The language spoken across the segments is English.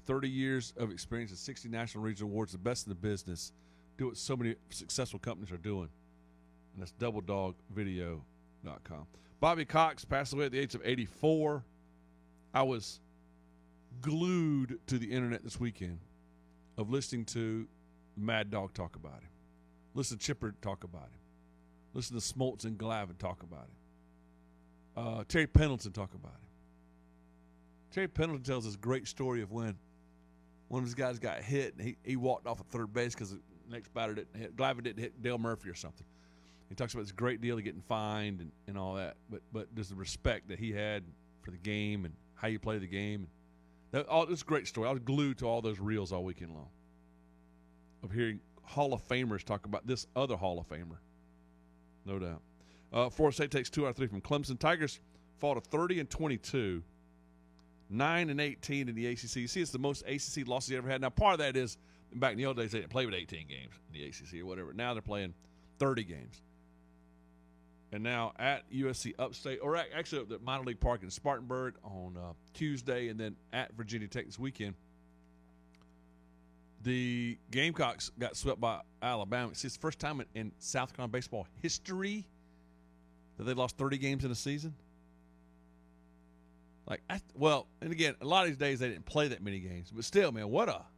30 years of experience and 60 national and regional awards, the best in the business. Do what so many successful companies are doing. And that's doubledogvideo.com. Bobby Cox passed away at the age of 84. I was glued to the internet this weekend of listening to Mad Dog talk about him. Listen to Chipper talk about him. Listen to Smoltz and Glavin talk about him. Terry Pendleton talk about him. Terry Pendleton tells this great story of when one of his guys got hit and he walked off at third base because the next batter didn't hit. Glavin didn't hit Dale Murphy or something. He talks about this great deal of getting fined and all that, but there's the respect that he had for the game and how you play the game. This is a great story. I was glued to all those reels all weekend long of hearing Hall of Famers talk about this other Hall of Famer. No doubt. Florida State takes 2 out of 3 from Clemson. Tigers fall to 30-22, 9-18 in the ACC. You see, it's the most ACC losses they ever had. Now, part of that is back in the old days they didn't play with 18 games in the ACC or whatever. Now they're playing 30 games. And now at USC Upstate, or actually at the minor league park in Spartanburg on Tuesday, and then at Virginia Tech this weekend, the Gamecocks got swept by Alabama. It's the first time in South Carolina baseball history that they lost 30 games in a season. And again, a lot of these days they didn't play that many games, but still, man,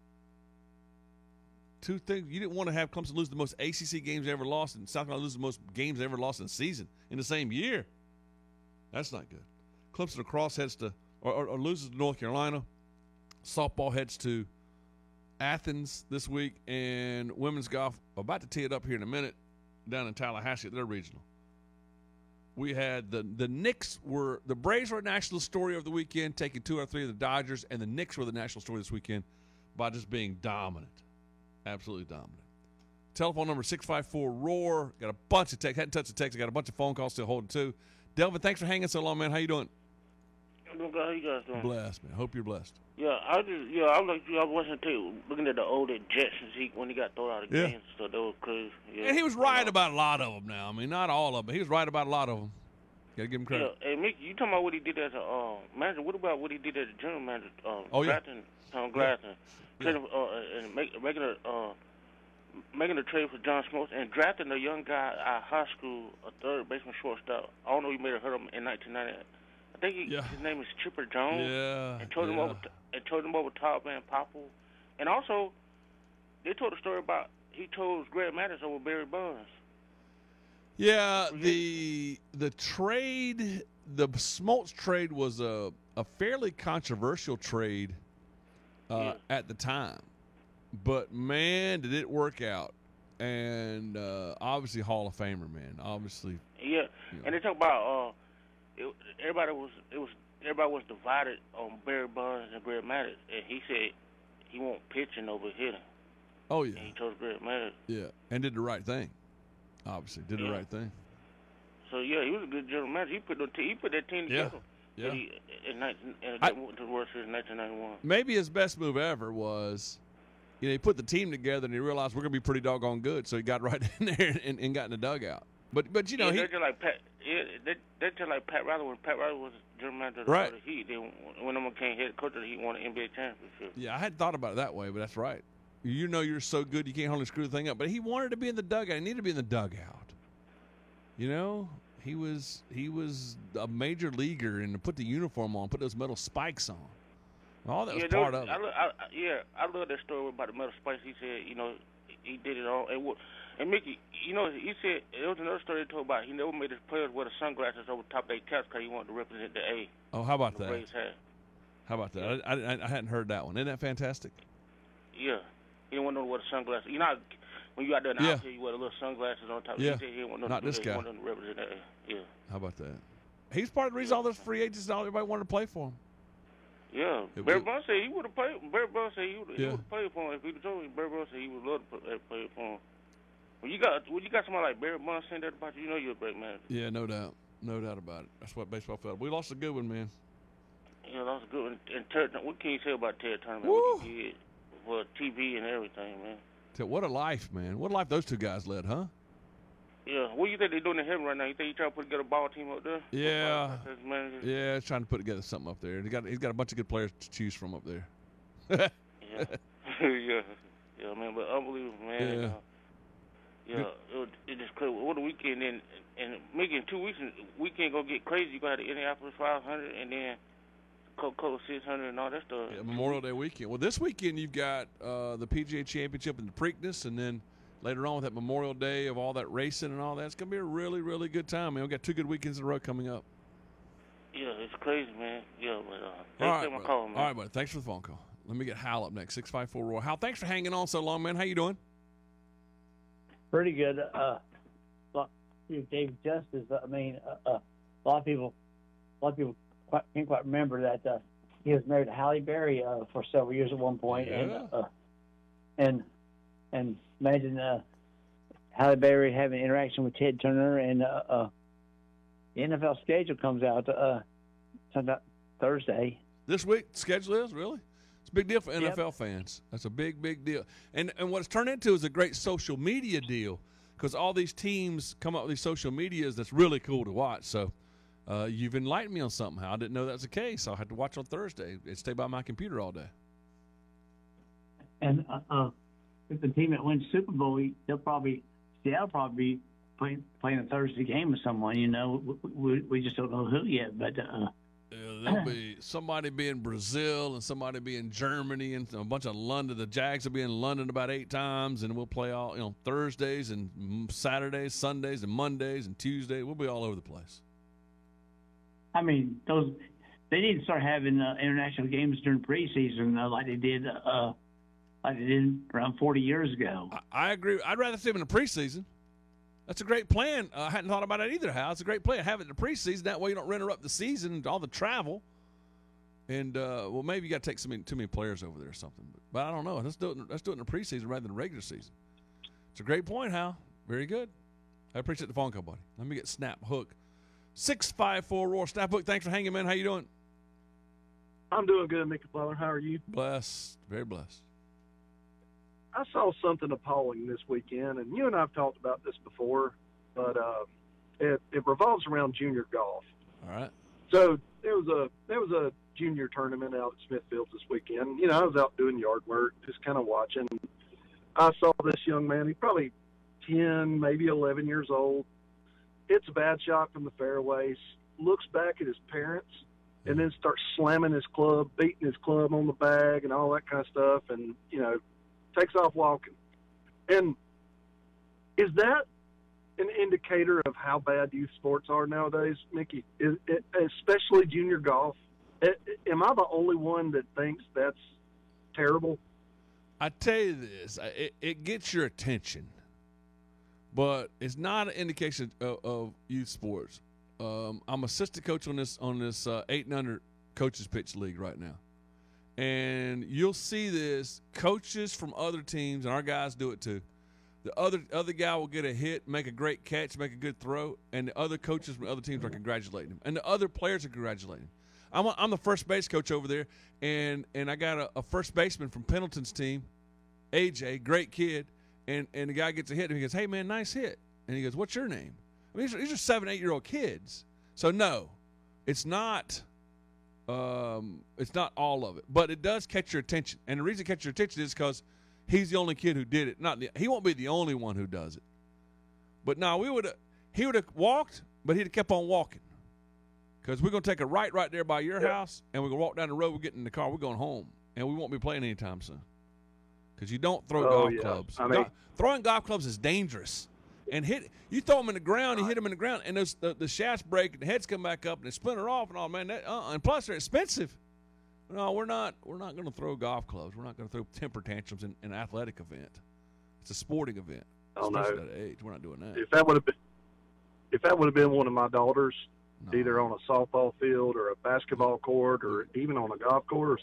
two things. You didn't want to have Clemson lose the most ACC games they ever lost, and South Carolina lose the most games they ever lost in a season in the same year. That's not good. Clemson across heads to or loses to North Carolina. Softball heads to Athens this week, and women's golf about to tee it up here in a minute down in Tallahassee at their regional. We had the Knicks the Braves were a national story of the weekend, taking 2 out of 3 of the Dodgers, and the Knicks were the national story this weekend by just being dominant. Absolutely dominant. Telephone number 654-ROAR. Got a bunch of text. Hadn't touched the text. I got a bunch of phone calls still holding too. Delvin, thanks for hanging so long, man. How you doing? I'm doing good. How you guys doing? Blessed, man. Hope you're blessed. Yeah, I was looking at the older Jets when he got thrown out of games, so that was crazy. Yeah. And he was right about a lot of them now. I mean, not all of them. He was right about a lot of them. Got to give him credit. Yeah. Hey, Mickey, you talking about what he did as a manager. What about what he did as a general manager? Drafting Tom Glasson. And making a trade for John Smoltz and drafting a young guy out of high school, a third baseman shortstop. I don't know if you may have heard of him in 1990. I think his name is Chipper Jones. Yeah. And chose him over Todd Van Poppel. And also, they told a story about he chose Greg Maddux over Barry Bonds. Yeah, the trade, the Smoltz trade was a fairly controversial trade at the time. But, man, did it work out. And obviously Hall of Famer, man. Obviously. Yeah, and they talk about everybody was divided on Barry Bonds and Greg Maddux, and he said he won't pitching over hitting. Oh yeah. And he chose Greg Maddux. Yeah, and did the right thing. Obviously, did the right thing. So yeah, he was a good general manager. He put that team together. Yeah. And they went to the World Series in 1991. Maybe his best move ever was, he put the team together and he realized we're going to be pretty doggone good, so he got right in there and got in the dugout. But they're just like Pat. They're just like Pat Riley. When Pat Riley was general manager of the Heat, when them came head coach of the Heat, won an NBA championship. Yeah, I hadn't thought about it that way, but that's right. You're so good you can't hardly screw the thing up. But he wanted to be in the dugout. He needed to be in the dugout. He was a major leaguer and to put the uniform on, put those metal spikes on. All that was part of it. I love that story about the metal spikes. He said, he did it all. And Mickey, he said there was another story he told about. He never made his players wear the sunglasses over top of their caps because he wanted to represent the A. Oh, how about that? How about that? Yeah. I hadn't heard that one. Isn't that fantastic? Yeah. He didn't want to wear the sunglasses. When you out there in the outfield, you wear the little sunglasses on top. Yeah. He said he didn't want Not this guy. He wanted to represent the A. Yeah. How about that? He's part of the reason all those free agents and all everybody wanted to play for him. Yeah. Barry Bonds said he would have played. Barry Bonds said he would have played for him if he'd told me. Barry Bonds said he would love to play for him. When you got somebody like Barry Bonds saying that about you, you're a great man. Yeah, no doubt about it. That's what baseball felt. We lost a good one, man. Yeah, lost a good one. And what can you say about Ted Turner? What he did for TV and everything, man. What a life, man! What a life those two guys led, huh? Yeah. What do you think they're doing in heaven right now? You think he's trying to put together a ball team up there? Yeah. Yeah, he's trying to put together something up there. He's got a bunch of good players to choose from up there. yeah, yeah, man. But unbelievable, man. It just clear. What a weekend, and making 2 weeks. Weekend gonna get crazy. You got the Indianapolis 500, and then Coca-Cola 600, and all that stuff. Yeah, Memorial Day weekend. Well, this weekend you've got the PGA Championship and the Preakness, and then later on with that Memorial Day of all that racing and all that. It's gonna be a really, really good time, man. We got 2 good weekends in a row coming up. Yeah, it's crazy, man. Yeah, but thanks for my call, man. All right, buddy. Thanks for the phone call. Let me get Hal up next. 654-ROY. Hal, thanks for hanging on so long, man. How you doing? Pretty good. Dave Justice. I mean, a lot of people can't quite remember that he was married to Halle Berry for several years at one point, and imagine Halle Berry having interaction with Ted Turner, and the NFL schedule comes out sometime Thursday. This week, the schedule is really? It's a big deal for NFL fans. That's a big, big deal. And what it's turned into is a great social media deal, because all these teams come up with these social medias that's really cool to watch. So you've enlightened me on something. I didn't know that was the case. I'll have to watch on Thursday and stay by my computer all day. And if the team that wins Super Bowl, Seattle probably be playing a Thursday game with someone. You know, we just don't know who yet, but. There'll be somebody be in Brazil and somebody be in Germany and a bunch of London. The Jags will be in London about 8 times, and we'll play all Thursdays and Saturdays, Sundays and Mondays and Tuesdays. We'll be all over the place. I mean, they need to start having international games during preseason like they did around 40 years ago. I agree. I'd rather see them in the preseason. That's a great plan. I hadn't thought about it either, Hal. It's a great plan. Have it in the preseason. That way you don't interrupt the season and all the travel. And, maybe you got to take too many players over there or something. But I don't know. Let's do it in the preseason rather than the regular season. It's a great point, Hal. Very good. I appreciate the phone call, buddy. Let me get Snap Hook. 654-ROAR. Snap Hook, thanks for hanging, man. How you doing? I'm doing good, Mickey Fowler. How are you? Blessed. Very blessed. I saw something appalling this weekend, and you and I have talked about this before, but it revolves around junior golf. All right. So there was a junior tournament out at Smithfield this weekend. You know, I was out doing yard work, just kind of watching. I saw this young man. He's probably 10, maybe 11 years old. Hits a bad shot from the fairways, looks back at his parents, and then starts slamming his club, beating his club on the bag and all that kind of stuff, and, you know, takes off walking. And is that an indicator of how bad youth sports are nowadays, Mickey? Especially junior golf? Am I the only one that thinks that's terrible? I tell you this, it gets your attention, but it's not an indication of youth sports. I'm assistant coach on this 8 and under coaches pitch league right now. And you'll see this, coaches from other teams, and our guys do it too. The other guy will get a hit, make a great catch, make a good throw, and the other coaches from other teams are congratulating him. And the other players are congratulating him. I'm the first base coach over there, and I got a first baseman from Pendleton's team, AJ, great kid, and the guy gets a hit, and he goes, "Hey, man, nice hit." And he goes, "What's your name?" I mean, these are 7, 8-year-old kids. So, no, it's not all of it, but it does catch your attention. And the reason it catches your attention is because he's the only kid who did it. He won't be the only one who does it. But no, he would have walked, but he'd have kept on walking. Because we're going to take a right there by your house, and we're going to walk down the road, we're getting in the car, we're going home, and we won't be playing anytime soon. Because you don't throw golf clubs. Throwing golf clubs is dangerous. And you throw them in the ground, you hit them in the ground, and the shafts break, and the heads come back up, and they splinter off, and all, man. And plus, they're expensive. No, we're not going to throw golf clubs. We're not going to throw temper tantrums in an athletic event. It's a sporting event. Especially at that age, we're not doing that. If that would have been one of my daughters, either on a softball field or a basketball court or even on a golf course,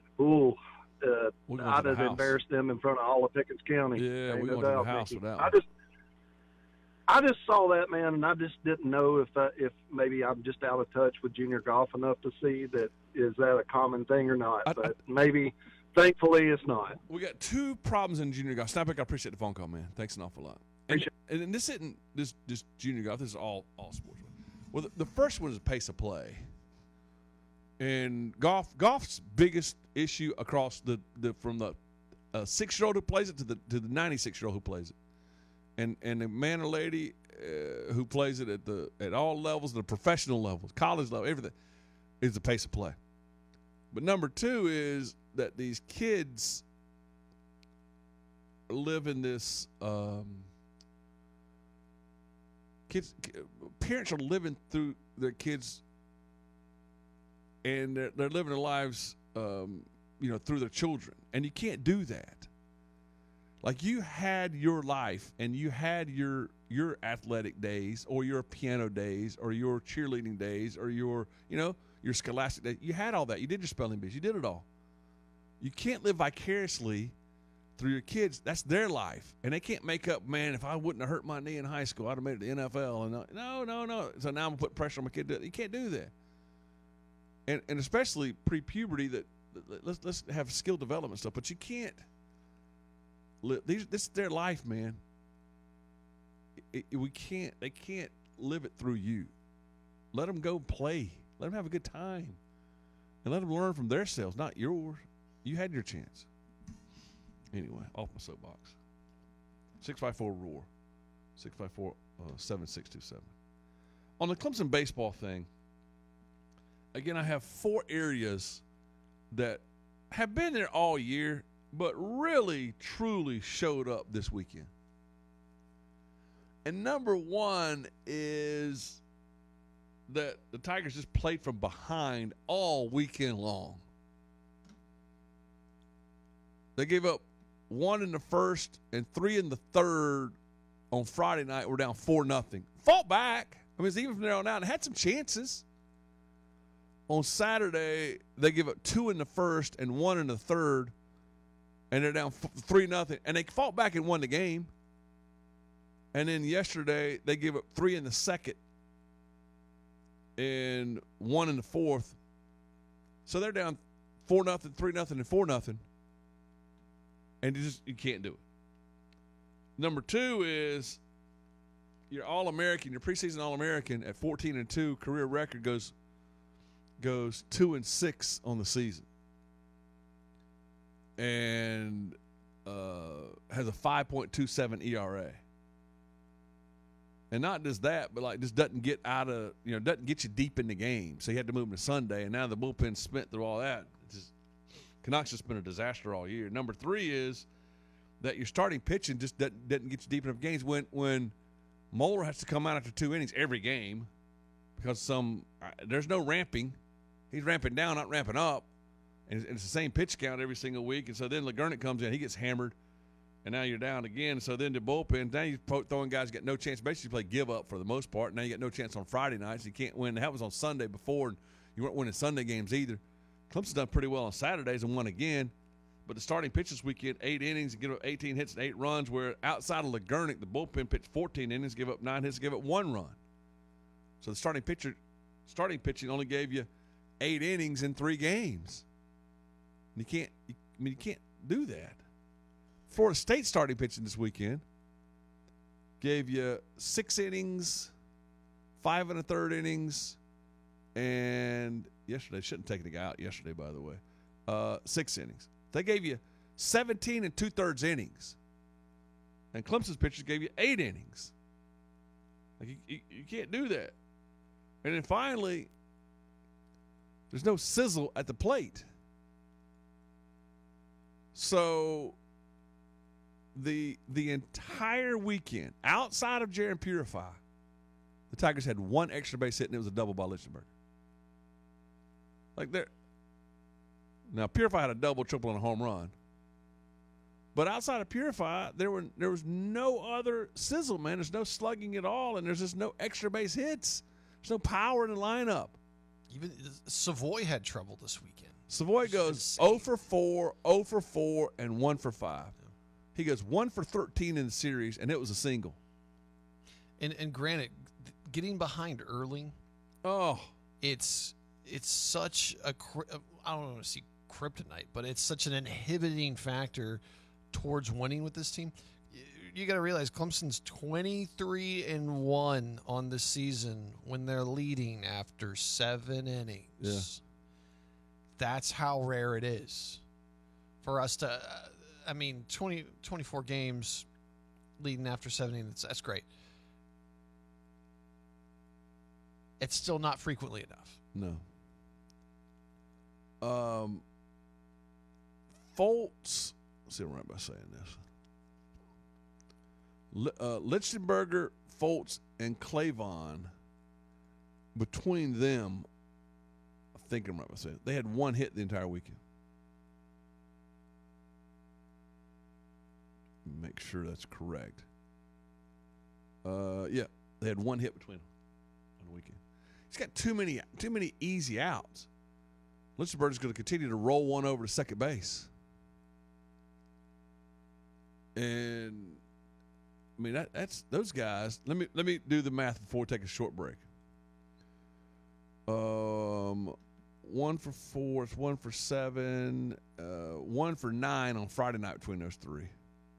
I'd have embarrassed them in front of all of Pickens County. Yeah, we're going to the house with that one. I just saw that, man, and I just didn't know if maybe I'm just out of touch with junior golf enough to see that is that a common thing or not. But maybe, thankfully, it's not. We got 2 problems in junior golf. Snapback, I appreciate the phone call, man. Thanks an awful lot. And this isn't this junior golf. This is all sports. Well, the first one is pace of play. And golf's biggest issue across from the 6-year-old who plays it to the 96-year-old who plays it, and the man or lady who plays it at all levels, the professional levels, college level, everything, is the pace of play. But number two is that these kids live in this parents are living through their kids, and they're living their lives through their children, and you can't do that. Like, you had your life and you had your athletic days, or your piano days, or your cheerleading days, or your scholastic days. You had all that. You did your spelling bees. You did it all. You can't live vicariously through your kids. That's their life, and they can't make up, man, if I wouldn't have hurt my knee in high school, I'd have made it to the NFL. And no. So now I'm gonna put pressure on my kid. You can't do that. And especially pre-puberty, that let's have skill development stuff, but you can't. This is their life, man. They can't live it through you. Let them go play. Let them have a good time, and let them learn from their selves, not yours. You had your chance. Anyway, off my soapbox. 654-ROAR. 654-7627. On the Clemson baseball thing, again, I have 4 areas that have been there all year, but really, truly showed up this weekend. And number one is that the Tigers just played from behind all weekend long. They gave up 1 in the first and 3 in the third on Friday night. We're down 4-0. Fought back. I mean, it's even from there on out, and had some chances. On Saturday, they give up 2 in the first and 1 in the third, and they're down 3-0. And they fought back and won the game. And then yesterday, they give up 3 in the second and 1 in the fourth. So they're down 4-0, 3-0, and 4-0. And you can't do it. Number 2 is your All-American, your preseason All-American at 14-2, career record goes 2-6 on the season, and has a 5.27 ERA. And not just that, but just doesn't get doesn't get you deep in the game. So you had to move him to Sunday, and now the bullpen's spent through all that. Canucks has been a disaster all year. Number 3 is that your starting pitching just doesn't get you deep enough games. When Moeller has to come out after 2 innings every game because there's no ramping. He's ramping down, not ramping up. And it's the same pitch count every single week. And so then LeGurnick comes in, he gets hammered, and now you're down again. So then the bullpen, now you're throwing guys get no chance. Basically play give up for the most part. Now you get no chance on Friday nights. You can't win. That was on Sunday before, and you weren't winning Sunday games either. Clemson's done pretty well on Saturdays and won again. But the starting pitch this weekend, 8 innings, give up 18 hits and 8 runs, where outside of LeGurnick, the bullpen pitched 14 innings, give up 9 hits, give up 1 run. So the starting pitching only gave you 8 innings in 3 games. And you can't do that. Florida State starting pitching this weekend gave you 6 innings, 5 1/3 innings, and yesterday, shouldn't have taken the guy out yesterday, by the way, 6 innings. They gave you 17 2/3 innings. And Clemson's pitchers gave you 8 innings. Like, you can't do that. And then finally, there's no sizzle at the plate. So the entire weekend, outside of Jaron Purify, the Tigers had 1 extra base hit, and it was a double by Lichtenberger. Now Purify had a double, triple, and a home run. But outside of Purify, there was no other sizzle, man. There's no slugging at all, and there's just no extra base hits. There's no power in the lineup. Even Savoy had trouble this weekend. Savoy goes 0 for 4, 0 for 4, and 1 for 5. Yeah. He goes 1 for 13 in the series, and it was a single. And granted, getting behind early, it's such a I don't want to see kryptonite, but it's such an inhibiting factor towards winning with this team. You got to realize Clemson's 23-1 on the season when they're leading after 7 innings. Yeah. that's how rare it is for us to. 24 games leading after 17. That's great. It's still not frequently enough. No. Foltz. Let's see what I'm right by saying this. Lichtenberger, Foltz, and Clavon. Between them, I think I'm right by saying it, they had one hit the entire weekend. Make sure that's correct. Yeah, they had one hit between them on the weekend. He's got too many easy outs. Lichtenberger's going to continue to roll one over to second base. And I mean that's those guys. Let me do the math before we take a short break. 1 for 4, it's 1 for 7, 1 for 9 on Friday night between those three.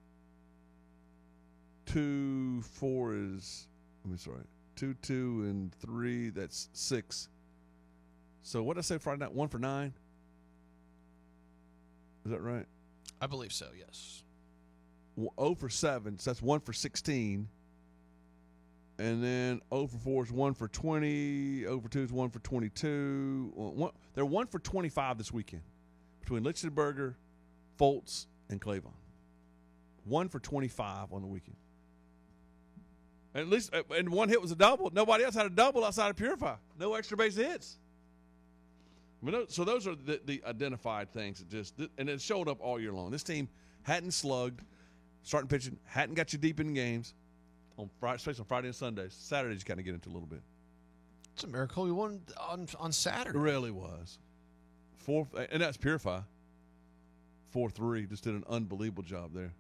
2, 4 is 2, 2, and 3. That's 6. So what did I say Friday night? 1 for 9. Is that right? I believe so. Yes. 0 for 7. So that's 1 for 16. And then 0 for 4 is 1 for 20. 0 for 2 is 1 for 22. They're 1 for 25 this weekend between Lichtenberger, Foltz, and Clavon. 1 for 25 on the weekend. At least, and one hit was a double. Nobody else had a double outside of Purify. No extra base hits. So those are the identified things that and it showed up all year long. This team hadn't slugged, starting pitching, hadn't got you deep in games on Friday, especially on Friday and Sundays. Saturdays you kind of get into a little bit. It's a miracle we won on Saturday. It really was. And that's Purify. 4-3, just did an unbelievable job there.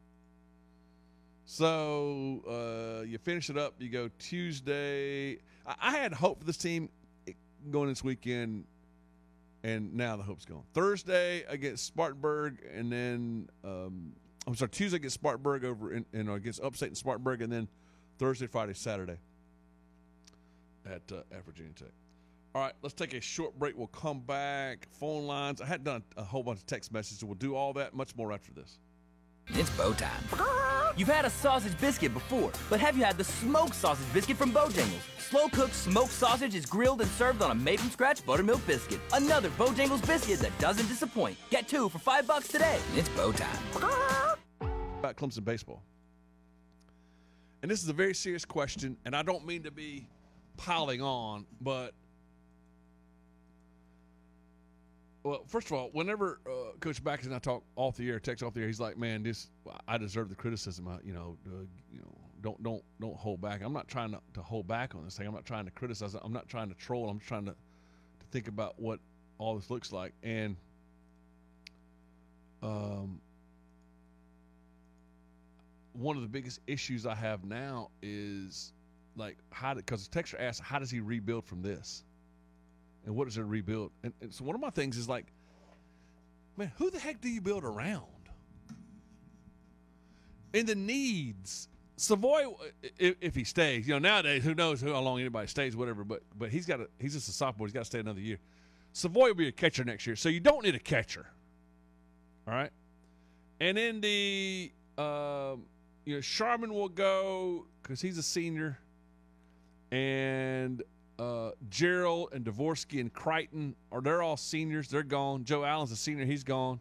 So you finish it up. You go Tuesday. I had hope for this team going this weekend, and now the hope's gone. Thursday against Spartanburg, and then Tuesday against Spartanburg over against Upstate and Spartanburg, and then Thursday, Friday, Saturday at Virginia Tech. All right, let's take a short break. We'll come back. Phone lines. I hadn't done a whole bunch of text messages, so we'll do all that, much more after this. It's Bo time. You've had a sausage biscuit before, but have you had the smoked sausage biscuit from Bojangles? Slow-cooked smoked sausage is grilled and served on a made-from-scratch buttermilk biscuit. Another Bojangles biscuit that doesn't disappoint. Get 2 for $5 today. It's Bo time. About Clemson baseball. And this is a very serious question, and I don't mean to be piling on, but well, first of all, whenever Coach Backus and I talk off the air, text off the air, he's like, "Man, I deserve the criticism. Don't hold back." I'm not trying to hold back on this thing. I'm not trying to criticize it. I'm not trying to troll. I'm just trying to think about what all this looks like. And one of the biggest issues I have now is because the texter asked, how does he rebuild from this? And what does it rebuild? And so one of my things is man, who the heck do you build around? And the needs. Savoy, if he stays, nowadays, who knows how long anybody stays, whatever, but he's just a sophomore. He's got to stay another year. Savoy will be a catcher next year, so you don't need a catcher. All right? And then Sharman will go because he's a senior. And Gerald and Dvorsky and Crichton they're all seniors. They're gone. Joe Allen's a senior. He's gone.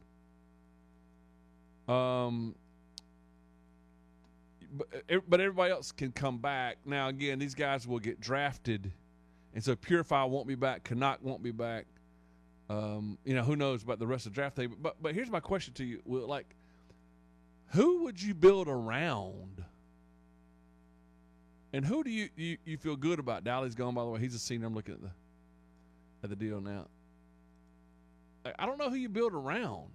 But everybody else can come back. Now, again, these guys will get drafted. And so Purify won't be back. Canuck won't be back. Who knows about the rest of the draft thing. But here's my question to you. Who would you build around? And who do you feel good about? Dowley's gone, by the way. He's a senior. I'm looking at the deal now. I don't know who you build around.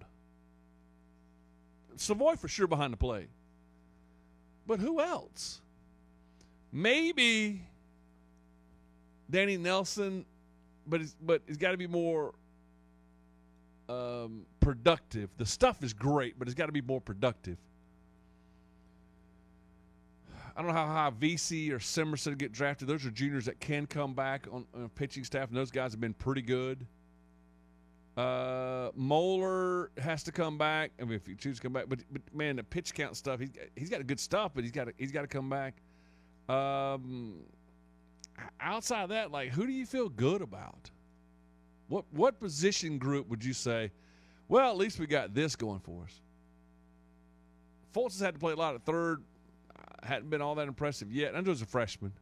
Savoy for sure behind the plate. But who else? Maybe Danny Nelson, but it's got to be more productive. The stuff is great, but it's got to be more productive. I don't know how high VC or Simerson get drafted. Those are juniors that can come back on pitching staff, and those guys have been pretty good. Moeller has to come back. I mean, if he chooses to come back, but man, the pitch count stuff, he's got good stuff, but he's got to come back. Outside of that, like, who do you feel good about? What position group would you say, well, at least we got this going for us? Fultz has had to play a lot at third. Hadn't been all that impressive yet. I know he's a freshman.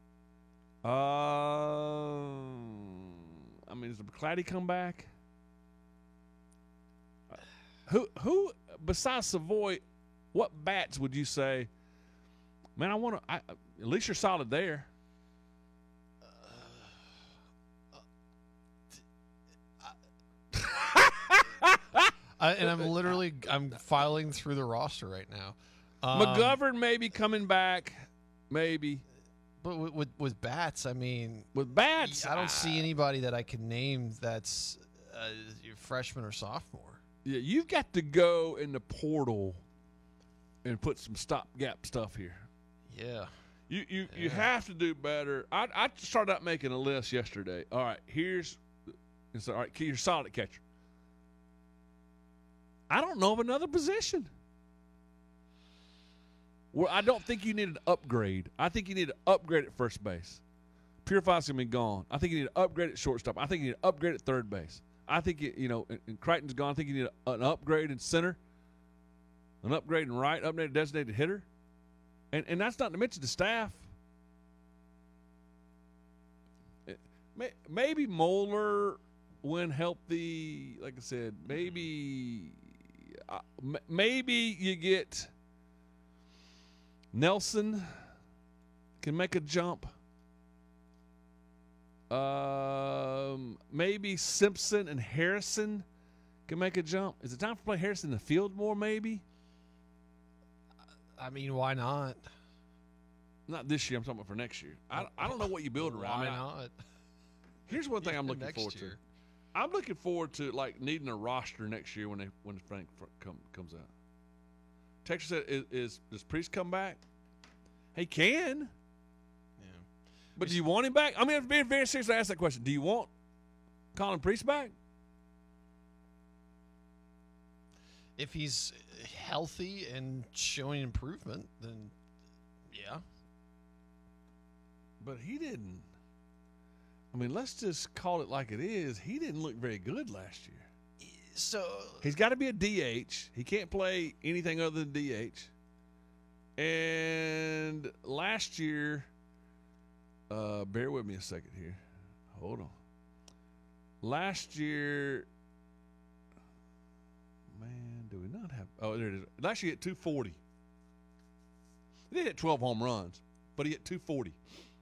I mean, does McClatty come back? Who besides Savoy, what bats would you say, man, at least you're solid there? I'm filing through the roster right now. McGovern maybe coming back, maybe. But with bats, I mean, with bats, I don't see anybody that I can name that's freshman or sophomore. Yeah, you've got to go in the portal and put some stopgap stuff here. Yeah. You have to do better. I started out making a list yesterday. All right, you're solid catcher. I don't know of another position where I don't think you need an upgrade. I think you need an upgrade at first base. Purify's going to be gone. I think you need an upgrade at shortstop. I think you need an upgrade at third base. I think, and Crichton's gone. I think you need an upgrade in center, an upgrade in right, upgrade in designated hitter. And that's not to mention the staff. Maybe Moeller, when healthy, like I said, maybe you get Nelson can make a jump. Maybe Simpson and Harrison can make a jump. Is it time to play Harrison in the field more, maybe? I mean, why not? Not this year. I'm talking about for next year. I don't know what you build around. Why not? Here's one thing I'm looking forward to. I'm looking forward to needing a roster next year when Frank comes out. Texas said, does Priest come back? He can. Yeah. But do you want him back? I mean, I'm being very serious to ask that question. Do you want Colin Priest back? If he's healthy and showing improvement, then yeah. But he didn't. I mean, let's just call it like it is. He didn't look very good last year. So he's got to be a DH. He can't play anything other than DH. And last year, bear with me a second here. Hold on. Last year, man, do we not have? Oh, there it is. Last year, he hit 240. He did hit 12 home runs, but he hit 240.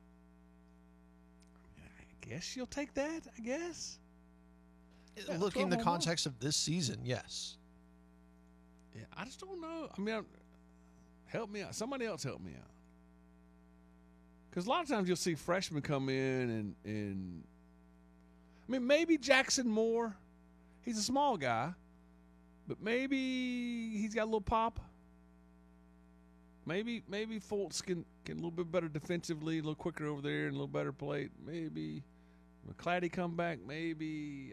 I guess you'll take that, I guess. Yeah, looking in the context of this season, yes. Yeah, I just don't know. I mean, help me out. Somebody else help me out. Because a lot of times you'll see freshmen come in and I mean, maybe Jackson Moore. He's a small guy, but maybe he's got a little pop. Maybe Fultz can a little bit better defensively, a little quicker over there, and a little better plate. Maybe McClatty come back. Maybe.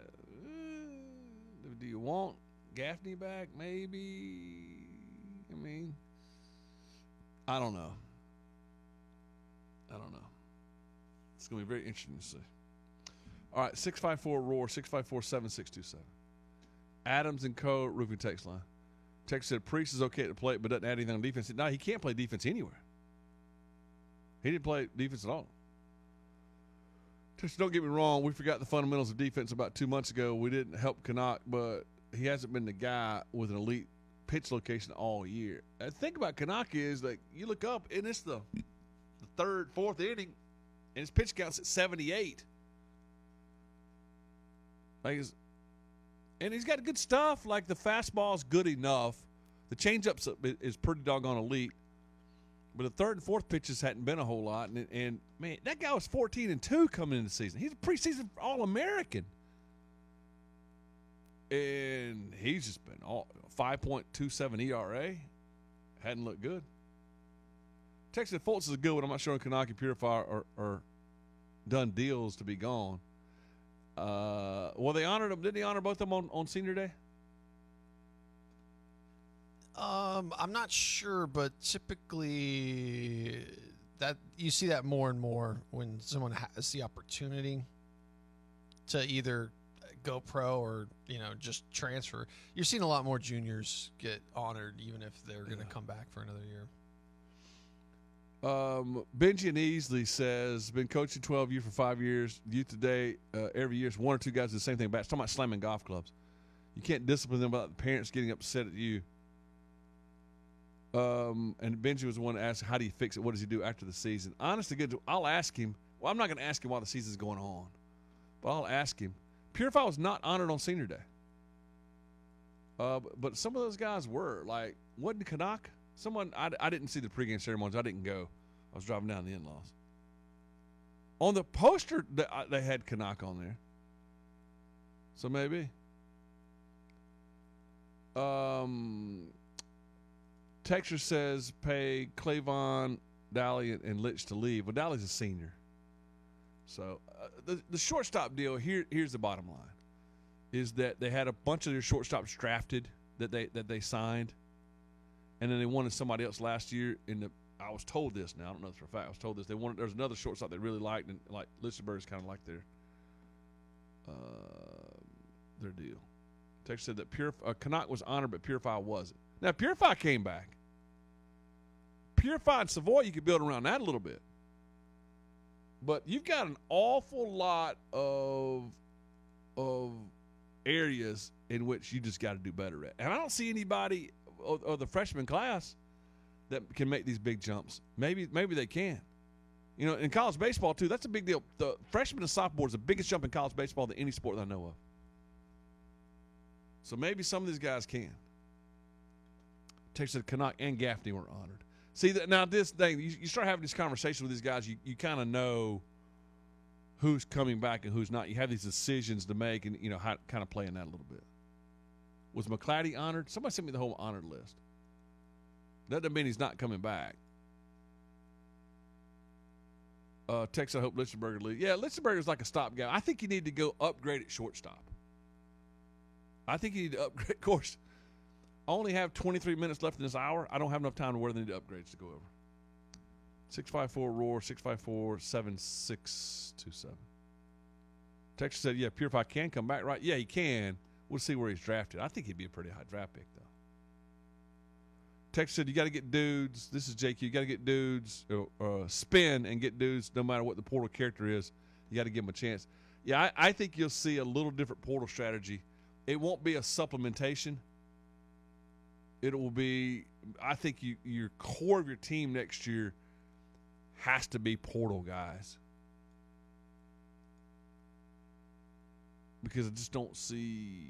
Do you want Gaffney back? Maybe. I mean, I don't know. It's going to be very interesting to see. All right, 654-ROAR, 654-7627. Adams and Co. Roofing text line. Text said Priest is okay at the plate, but doesn't add anything on defense. No, he can't play defense anywhere. He didn't play defense at all. Just don't get me wrong. We forgot the fundamentals of defense about 2 months ago. We didn't help Canuck, but he hasn't been the guy with an elite pitch location all year. The thing about Canuck is, like, you look up, and it's the third, fourth inning, and his pitch count's at 78. And he's got good stuff. Like, the fastball's good enough. The changeup is pretty doggone elite. But the third and fourth pitches hadn't been a whole lot. And man, that guy was 14-2 coming into the season. He's a preseason All-American. And he's just been 5.27 ERA. Hadn't looked good. Texas Fultz is a good one. I'm not sure if Kanaki Purify are done deals to be gone. Well, they honored them. Didn't they honor both of them on Senior Day? I'm not sure, but typically that you see that more and more when someone has the opportunity to either go pro or just transfer. You're seeing a lot more juniors get honored, even if they're going to come back for another year. Benji and Easley says, been coaching 12 years for 5 years. Youth today, every year, it's one or two guys do the same thing back. It's talking about slamming golf clubs. You can't discipline them without the parents getting upset at you. And Benji was the one to ask, how do you fix it? What does he do after the season? Honestly, good. I'll ask him. Well, I'm not going to ask him while the season's going on, but I'll ask him. Purify was not honored on Senior Day. But some of those guys were. Like, wasn't Canuck? Someone, I didn't see the pregame ceremonies. I didn't go. I was driving down the in-laws. On the poster, they had Canuck on there. So maybe. Texture says pay Clavon, Daly, and Litch to leave. Well, Daly's a senior. So the shortstop deal, here's the bottom line, is that they had a bunch of their shortstops drafted that they signed, and then they wanted somebody else last year. I was told this now. I don't know this for a fact. I was told this. There's another shortstop they really liked, and like Lichtenberg's kind of like their deal. Texture said that Canuck was honored, but Purify wasn't. Now, Purify came back. Purify and Savoy, you could build around that a little bit. But you've got an awful lot of areas in which you just got to do better at. And I don't see anybody of the freshman class that can make these big jumps. Maybe they can. In college baseball, too, that's a big deal. The freshman and sophomore is the biggest jump in college baseball than any sport that I know of. So maybe some of these guys can. Texas Canuck and Gaffney were honored. See, now this thing, you start having this conversation with these guys, you kind of know who's coming back and who's not. You have these decisions to make and, how kind of playing that a little bit. Was McClatty honored? Somebody sent me the whole honored list. That doesn't mean he's not coming back. Texas, I hope Lichtenberger leaves. Yeah, Lichtenberger's like a stopgap. I think you need to go upgrade at shortstop. I think you need to upgrade. Of course, I only have 23 minutes left in this hour. I don't have enough time to where they need upgrades to go over. 654 Roar, 654-7627. Texas said, yeah, Purify can come back, right? Yeah, he can. We'll see where he's drafted. I think he'd be a pretty high draft pick, though. Texas said, you got to get dudes. This is JQ. You got to get dudes, spin and get dudes no matter what the portal character is. You got to give them a chance. Yeah, I think you'll see a little different portal strategy. It won't be a supplementation. It will be, I think your core of your team next year has to be portal guys. Because I just don't see,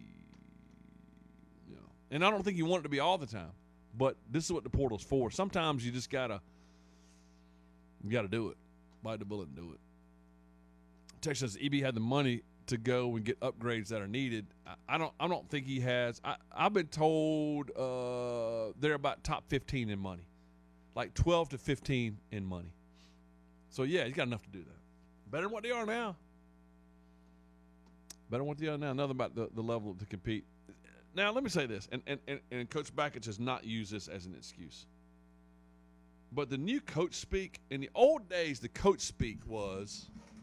and I don't think you want it to be all the time. But this is what the portal's for. Sometimes you just gotta do it. Bite the bullet and do it. Texas says EB had the money to go and get upgrades that are needed. I don't think he has. I've been told they're about top 15 in money, like 12 to 15 in money. So yeah, he's got enough to do that. Better than what they are now. Better than what they are now. Another about the level to compete. Now, let me say this, and Coach Bakich has not used this as an excuse. But the new coach speak, in the old days, the coach speak was,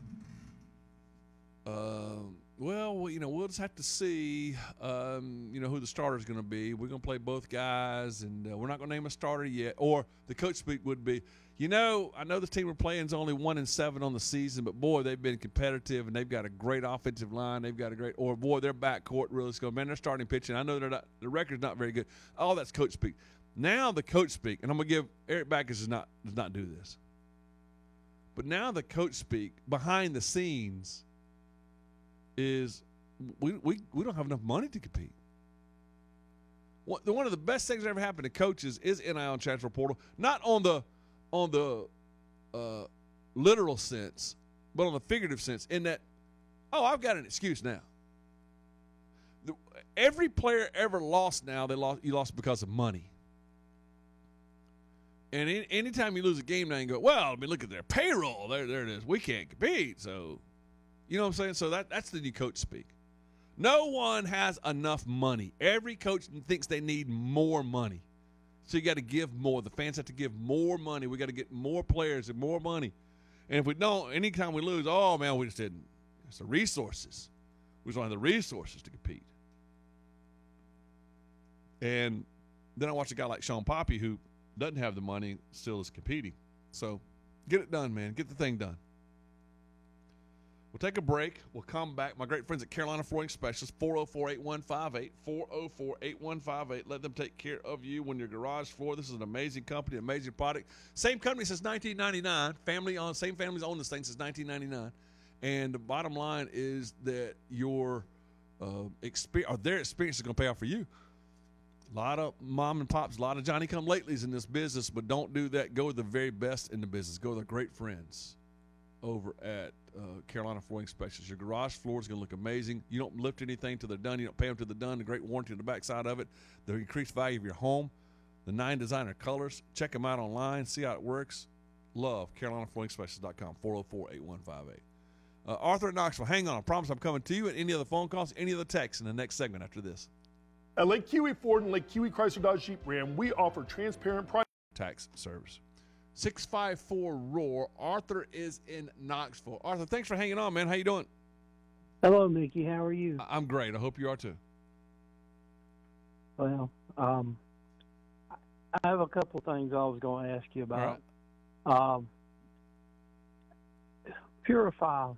we'll just have to see, who the starter is going to be. We're going to play both guys, and we're not going to name a starter yet. Or the coach speak would be, I know the team we're playing is only 1-7 on the season, but boy, they've been competitive and they've got a great offensive line. They've got their backcourt really is going. Man, they're starting pitching. I know the record's not very good. All that's coach speak. Now the coach speak, and I'm going to give Eric Backus does not do this. But now the coach speak behind the scenes is we don't have enough money to compete. One of the best things that ever happened to coaches is NIL and transfer portal, not on the literal sense, but on the figurative sense, in that, I've got an excuse now. Every player ever lost now, you lost because of money. And anytime you lose a game now, you go, look at their payroll. There it is. We can't compete. So, You know what I'm saying? So that's the new coach speak. No one has enough money. Every coach thinks they need more money. So you got to give more. The fans have to give more money. We got to get more players and more money. And if we don't, anytime we lose, oh, man, we just didn't. It's the resources. We just don't have the resources to compete. And then I watch a guy like Sean Poppy who doesn't have the money, still is competing. So get it done, man. Get the thing done. We'll take a break. We'll come back. My great friends at Carolina Flooring Specialists, 404-8158, 404-8158. Let them take care of you when your garage floor. This is an amazing company, amazing product. Same company since 1999. Same families own this thing since 1999. And the bottom line is that their experience is going to pay off for you. A lot of mom and pops, a lot of Johnny-come-latelys in this business, but don't do that. Go with the very best in the business. Go with our great friends over at Carolina Flooring Specialists. Your garage floor is going to look amazing. You don't lift anything till they're done. You don't pay them till they're done. The great warranty on the backside of it. The increased value of your home. The 9 designer colors. Check them out online. See how it works. Love CarolinaFlooringSpecialists.com, 404-8158. Arthur in Knoxville, hang on. I promise I'm coming to you. And any other phone calls, any other texts in the next segment after this. At Lake Kiwi Ford and Lake Kiwi Chrysler Dodge Jeep Ram, we offer transparent price. Tax service. 654-ROAR. Arthur is in Knoxville. Arthur, thanks for hanging on, man. How you doing? Hello, Mickey. How are you? I'm great. I hope you are too. Well, I have a couple things I was going to ask you about. All right. Purify.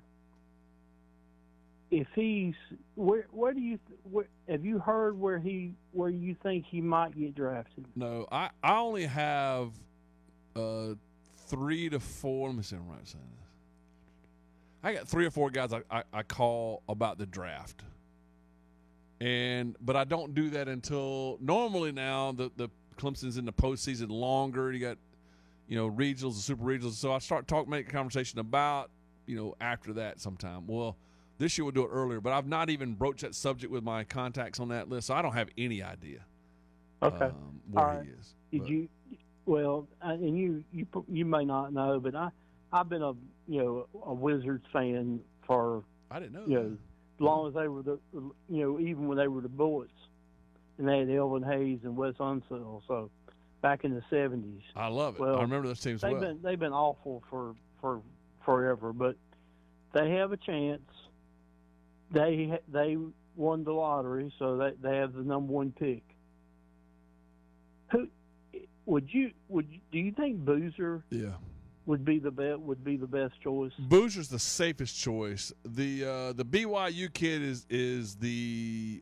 If he's where do you have you heard where you think he might get drafted? No, I only have 3 to 4. Let me see. I'm right saying this. I got 3 or 4 guys I call about the draft, but I don't do that until normally now the Clemson's in the postseason longer. You got regionals and super regionals, so I start making conversation about after that sometime. Well, this year we'll do it earlier, but I've not even broached that subject with my contacts on that list, so I don't have any idea. Okay, where he is. Did you? Well, and you may not know, but I've been a Wizards fan for I didn't know as long as they were even when they were the Bullets, and they had Elvin Hayes and Wes Unseld, so back in the 70s. I love it. Well, I remember those teams well. They've been awful for forever, but they have a chance. They won the lottery, so they have the number 1 pick. Who do you think Boozer? Yeah. Would be the best choice. Boozer's the safest choice. The BYU kid is the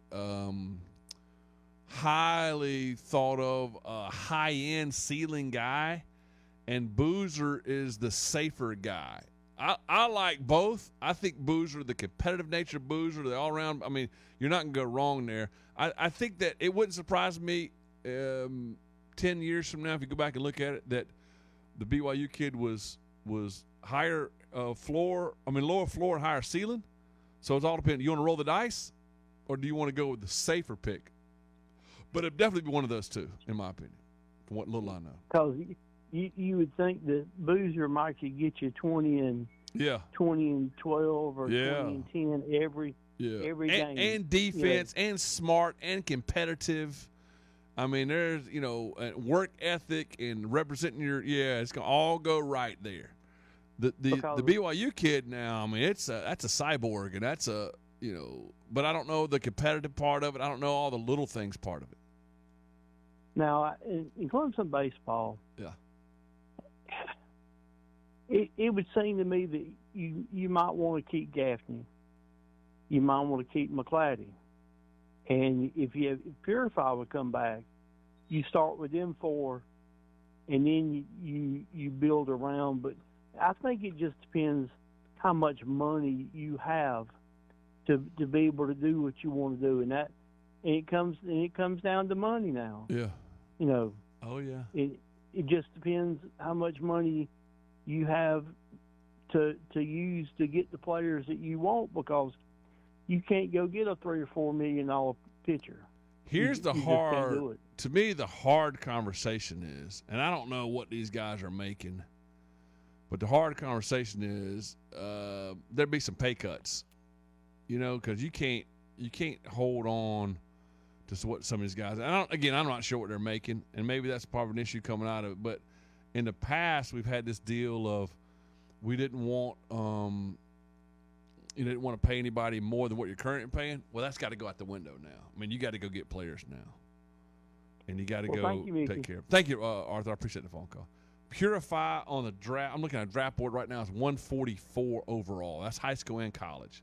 highly thought of high end ceiling guy, and Boozer is the safer guy. I like both. I think Boozer, the competitive nature of Boozer, the all around. I mean, you're not gonna go wrong there. I think that it wouldn't surprise me 10 years from now if you go back and look at it that the BYU kid was higher lower floor and higher ceiling. So it's all dependent. You want to roll the dice, or do you want to go with the safer pick? But it'd definitely be one of those two, in my opinion, from what little I know. Because you would think that Boozer might could get you 20 and 12 or 20 and 10 every game. And defense and smart and competitive. I mean, there's, work ethic and representing it's going to all go right there. The BYU kid now, I mean, that's a cyborg, and that's but I don't know the competitive part of it. I don't know all the little things part of it. Now, in Clemson baseball, it would seem to me that you might want to keep Gaffney. You might want to keep McClatty. And if Purify would come back, you start with them 4, and then you build around. But I think it just depends how much money you have to be able to do what you want to do, and it comes down to money now. Yeah. Oh yeah. It just depends how much money you have to use to get the players that you want, because you can't go get a $3 or $4 million pitcher. Here's to me, the hard conversation is, and I don't know what these guys are making, But the hard conversation is there'd be some pay cuts, because you can't hold on to what some of these guys. And I'm not sure what they're making, and maybe that's part of an issue coming out of it. But in the past, we've had this deal of we didn't want you didn't want to pay anybody more than what you're currently paying. Well, that's got to go out the window now. I mean, you got to go get players now, and you got to go take care of. Thank you, Arthur. I appreciate the phone call. Purify on the draft. I'm looking at a draft board right now. It's 144 overall. That's high school and college.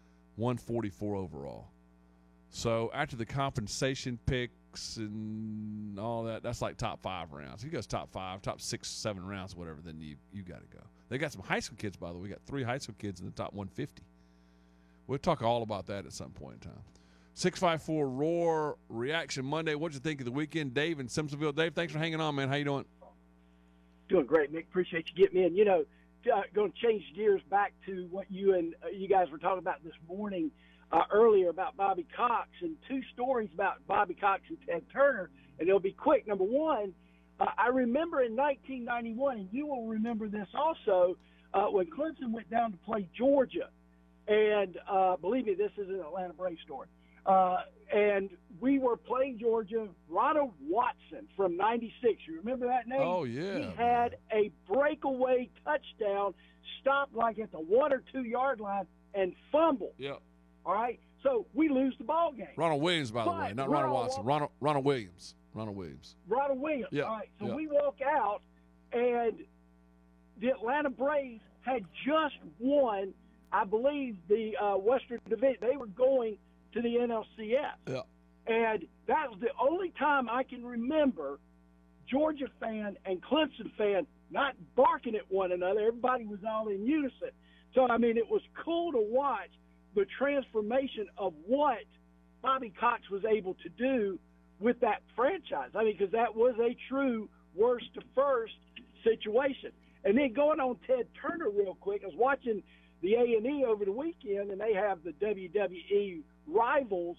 144 overall. So after the compensation picks and all that, that's like top 5 rounds. If he goes top 5, top 6, 7 rounds, whatever, then you got to go. They got some high school kids, by the way. We got 3 high school kids in the top 150. We'll talk all about that at some point in time. 654 Roar Reaction Monday. What'd you think of the weekend? Dave in Simpsonville. Dave, thanks for hanging on, man. How you doing? Doing great, Mick. Appreciate you getting me in. Going to change gears back to what you guys were talking about this morning earlier about Bobby Cox, and 2 stories about Bobby Cox and Ted Turner, and they'll be quick. Number one, I remember in 1991, and you will remember this also, when Clemson went down to play Georgia. And believe me, this is an Atlanta Braves story. And we were playing Georgia. Ronald Watson from 96. You remember that name? Oh, yeah. He had a breakaway touchdown, stopped like at the 1 or 2 yard line, and fumbled. Yeah. All right? So we lose the ball game. Ronald Williams, by the way, not Ronald Watson. Ronald Williams. Ronald Williams. Ronald Williams. Yeah. All right. So we walk out, and the Atlanta Braves had just won, I believe, the Western Division. They were going to the NLCS. Yeah. And that was the only time I can remember Georgia fan and Clemson fan not barking at one another. Everybody was all in unison. So, I mean, it was cool to watch the transformation of what Bobby Cox was able to do with that franchise. I mean, because that was a true worst to first situation. And then going on Ted Turner real quick, I was watching the A&E over the weekend, and they have the WWE Rivals,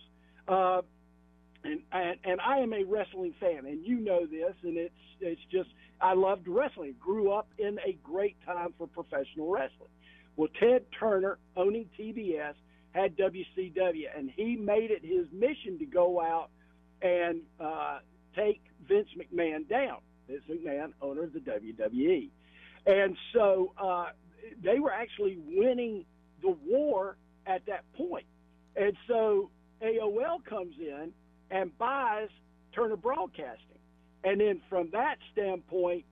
and I am a wrestling fan, and you know this, and it's just I loved wrestling. Grew up in a great time for professional wrestling. Well, Ted Turner, owning TBS, had WCW, and he made it his mission to go out and take Vince McMahon down. Vince McMahon, owner of the WWE. And so they were actually winning the war at that point. And so AOL comes in and buys Turner Broadcasting. And then from that standpoint,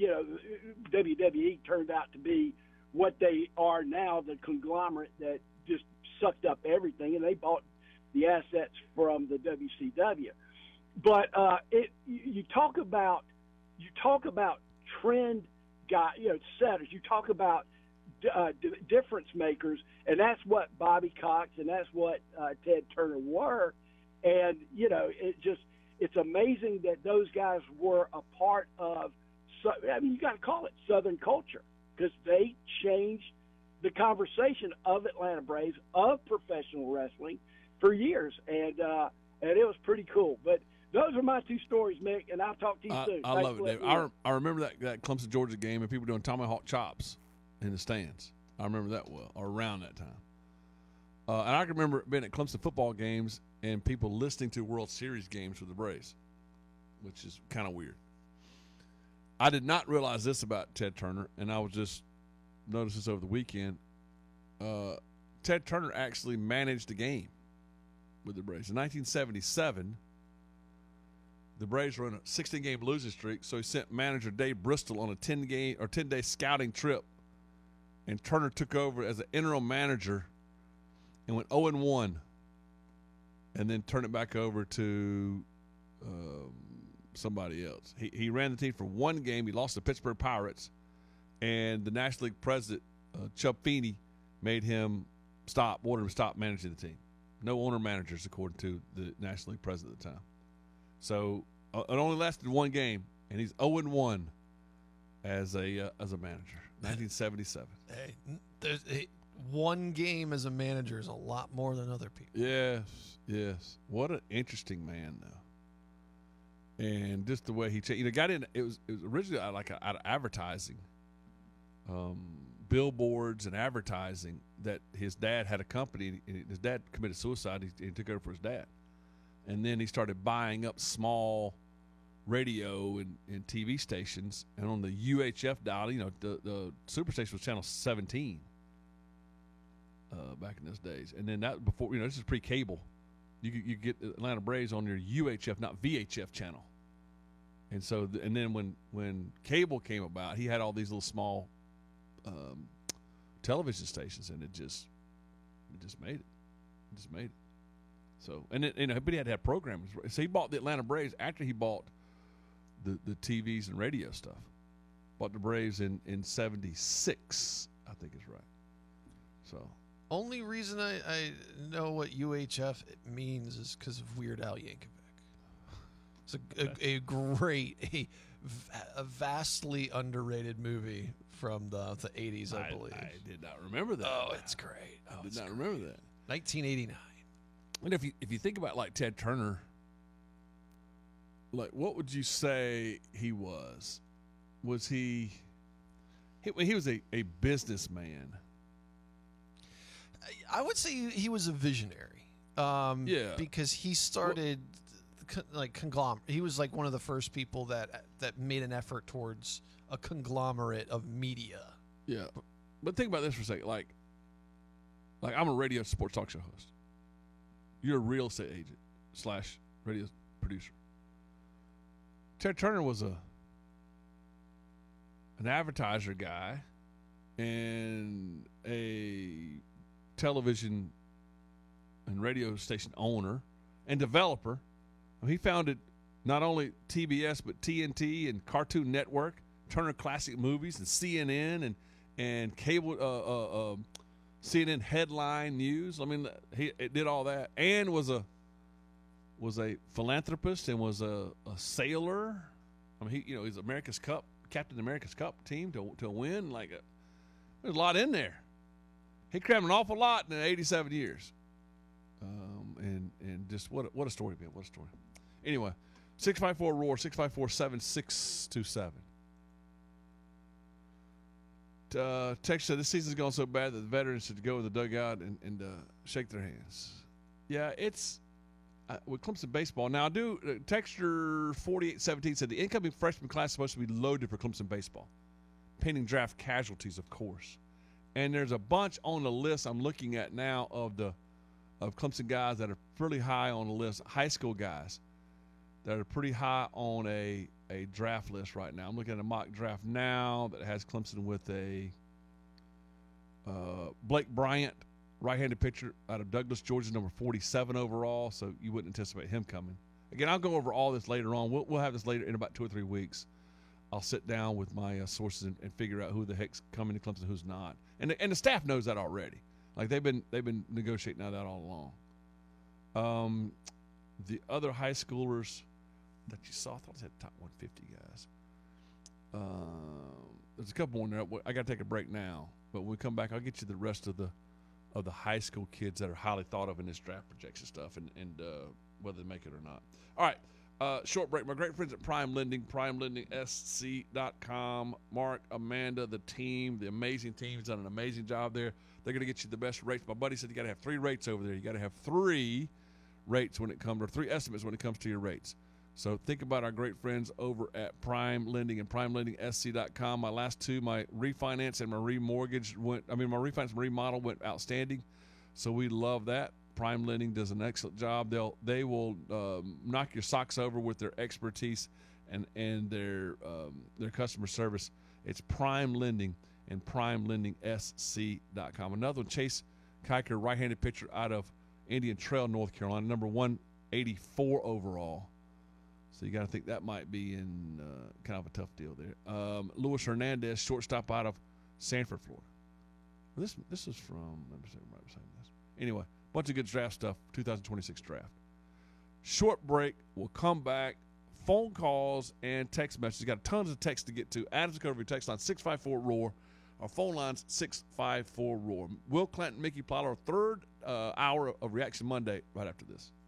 WWE turned out to be what they are now, the conglomerate that just sucked up everything, and they bought the assets from the WCW. But you talk about trend setters. You talk about difference makers, and that's what Bobby Cox and that's what Ted Turner were. And it's amazing that those guys were a part of. You got to call it Southern culture, because they changed the conversation of Atlanta Braves, of professional wrestling for years, and it was pretty cool. But those are my 2 stories, Mick, and I'll talk to you soon. I love it, Dave. I remember that Clemson Georgia game and people doing tomahawk chops in the stands. I remember that well, or around that time. And I can remember being at Clemson football games and people listening to World Series games with the Braves, which is kind of weird. I did not realize this about Ted Turner, and I was just noticed this over the weekend. Ted Turner actually managed a game with the Braves. In 1977, the Braves were on a 16-game losing streak, so he sent manager Dave Bristol on a 10-day scouting trip, and Turner took over as an interim manager and went 0-1, and then turned it back over to somebody else. He ran the team for 1 game. He lost to the Pittsburgh Pirates, and the National League president, Chubb Feeney, ordered him to stop managing the team. No owner-managers, according to the National League president at the time. So it only lasted 1 game, and he's 0-1 as a manager. 1977. Hey, 1 game as a manager is a lot more than other people. Yes. What an interesting man, though. And just the way he changed. Got in. It was originally like out of advertising. billboards and advertising that his dad had a company. His dad committed suicide. He took over for his dad. And then he started buying up small radio and TV stations. And on the UHF dial, the superstation was channel 17 back in those days. And then that before, this is pre-cable. You get Atlanta Braves on your UHF, not VHF channel. And so, and then when cable came about, he had all these little small television stations, and it just made it. So, and but he had to have programming. So he bought the Atlanta Braves after he bought the TVs and radio stuff. Bought the Braves in 76, I think is right. So. Only reason I know what UHF means is because of Weird Al Yankovic. It's a vastly underrated movie from the 80s, I believe. I did not remember that. Oh, it's great. I did not remember that. 1989. And if you think about like Ted Turner, like what would you say he was? Was he was a businessman? I would say he was a visionary. Because he started conglomerate. He was like one of the first people that made an effort towards a conglomerate of media. Yeah, but think about this for a second. Like I'm a radio sports talk show host. You're a real estate agent / radio producer. Ted Turner was an advertiser guy and a television and radio station owner and developer. He founded not only TBS but TNT and Cartoon Network, Turner Classic Movies, and CNN and cable CNN Headline News. I mean, he did all that and was a philanthropist and was a sailor. I mean, he's America's Cup captain of the America's Cup team to win. There's a lot in there. He crammed an awful lot in 87 years. And just what a story, man. What a story. Anyway, 654-ROAR, 654-7627. Text said this season's gone so bad that the veterans should go in the dugout and shake their hands. Yeah, it's with Clemson baseball. Now, Texture 4817 said the incoming freshman class is supposed to be loaded for Clemson baseball. Pending draft casualties, of course. And there's a bunch on the list I'm looking at now of Clemson guys that are pretty high on the list, high school guys that are pretty high on a draft list right now. I'm looking at a mock draft now that has Clemson with a Blake Bryant, right-handed pitcher out of Douglas, Georgia, number 47 overall, so you wouldn't anticipate him coming. Again, I'll go over all this later on. We'll have this later in about 2 or 3 weeks. I'll sit down with my sources and figure out who the heck's coming to Clemson, who's not. And the staff knows that already. Like they've been negotiating that all along. The other high schoolers that you saw, I thought I said top 150 guys. There's a couple more in there. I got to take a break now, but when we come back, I'll get you the rest of the high school kids that are highly thought of in this draft projection stuff and whether they make it or not. All right. Short break. My great friends at Prime Lending, PrimeLendingSC.com. Mark, Amanda, the team, the amazing team has done an amazing job there. They're going to get you the best rates. My buddy said you got to have 3 rates over there. You got to have 3 rates when it comes, or 3 estimates when it comes to your rates. So think about our great friends over at Prime Lending and PrimeLendingSC.com. My last 2, my refinance and my remortgage my refinance and remodel went outstanding. So we love that. Prime Lending does an excellent job. They will knock your socks over with their expertise and their customer service. It's Prime Lending and PrimeLendingSC.com. Another one, Chase Kiker, right-handed pitcher out of Indian Trail, North Carolina, number 184 overall. So you got to think that might be in kind of a tough deal there. Luis Hernandez, shortstop out of Sanford, Florida. This is from, let me see, I'm saying this. Anyway, bunch of good draft stuff, 2026 draft. Short break. We'll come back. Phone calls and text messages. Got tons of text to get to. Adams Recovery text line 654-ROAR. Our phone line's 654-ROAR. Will Clanton, Mickey Plyler, 3rd hour of Reaction Monday right after this.